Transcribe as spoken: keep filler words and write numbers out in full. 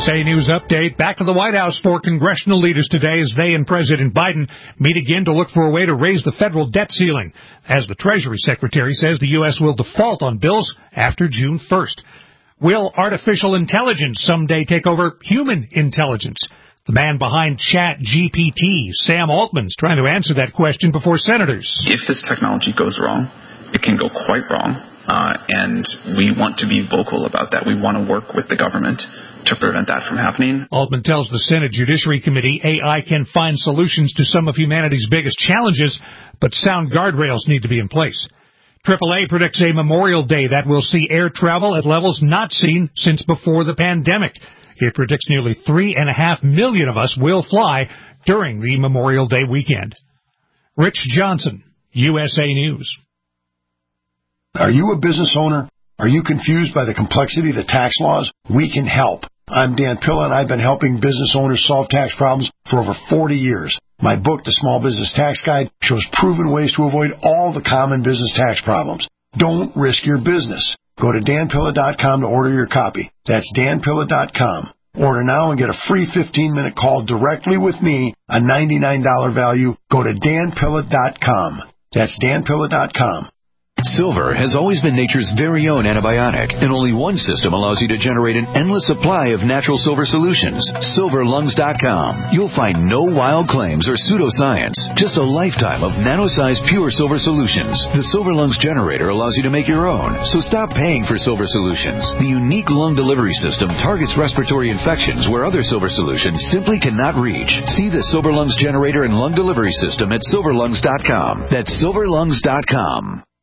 S A News Update. Back to the White House for congressional leaders today as they and President Biden meet again to look for a way to raise the federal debt ceiling. As the Treasury Secretary says, the U S will default on bills after June first. Will artificial intelligence someday take over human intelligence? The man behind Chat G P T, Sam Altman's trying to answer that question before senators. If this technology goes wrong, it can go quite wrong. Uh, and we want to be vocal about that. We want to work with the government to prevent that from happening. Altman tells the Senate Judiciary Committee A I can find solutions to some of humanity's biggest challenges, but sound guardrails need to be in place. triple A predicts a Memorial Day that will see air travel at levels not seen since before the pandemic. It predicts nearly three and a half million of us will fly during the Memorial Day weekend. Rich Johnson, U S A News. Are you a business owner? Are you confused by the complexity of the tax laws? We can help. I'm Dan Pilla, and I've been helping business owners solve tax problems for over forty years. My book, The Small Business Tax Guide, shows proven ways to avoid all the common business tax problems. Don't risk your business. Go to dan pilla dot com to order your copy. That's dan pilla dot com. Order now and get a free fifteen-minute call directly with me, a ninety-nine dollars value. Go to dan pilla dot com. That's dan pilla dot com. Silver has always been nature's very own antibiotic, and only one system allows you to generate an endless supply of natural silver solutions. silver lungs dot com. You'll find no wild claims or pseudoscience, just a lifetime of nano-sized pure silver solutions. The Silver Lungs generator allows you to make your own, so stop paying for silver solutions. The unique lung delivery system targets respiratory infections where other silver solutions simply cannot reach. See the Silver Lungs generator and lung delivery system at silver lungs dot com. That's silver lungs dot com.